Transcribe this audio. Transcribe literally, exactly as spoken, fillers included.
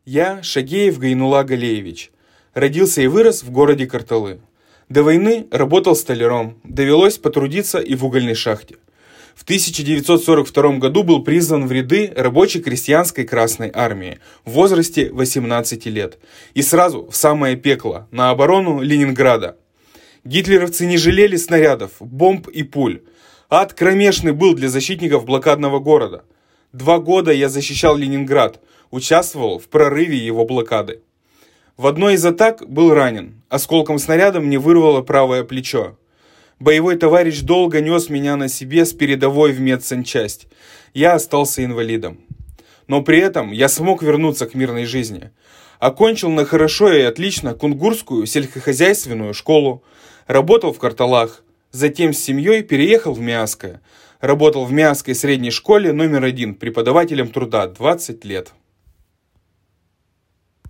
Я Шагеев Гайнула Галеевич. Родился и вырос в городе Карталы. До войны работал столяром, довелось потрудиться и в угольной шахте. В тысяча девятьсот сорок втором году был призван в ряды рабоче-крестьянской Красной Армии в возрасте восемнадцати лет. И сразу в самое пекло, на оборону Ленинграда. Гитлеровцы не жалели снарядов, бомб и пуль. Ад кромешный был для защитников блокадного города. Два года я защищал Ленинград, участвовал в прорыве его блокады. В одной из атак был ранен. Осколком снаряда мне вырвало правое плечо. Боевой товарищ долго нес меня на себе с передовой в медсанчасть. Я остался инвалидом. Но при этом я смог вернуться к мирной жизни. Окончил на хорошо и отлично Кунгурскую сельскохозяйственную школу. Работал в Карталах. Затем с семьей переехал в Миасское. Работал в Миасской средней школе номер один преподавателем труда двадцать лет.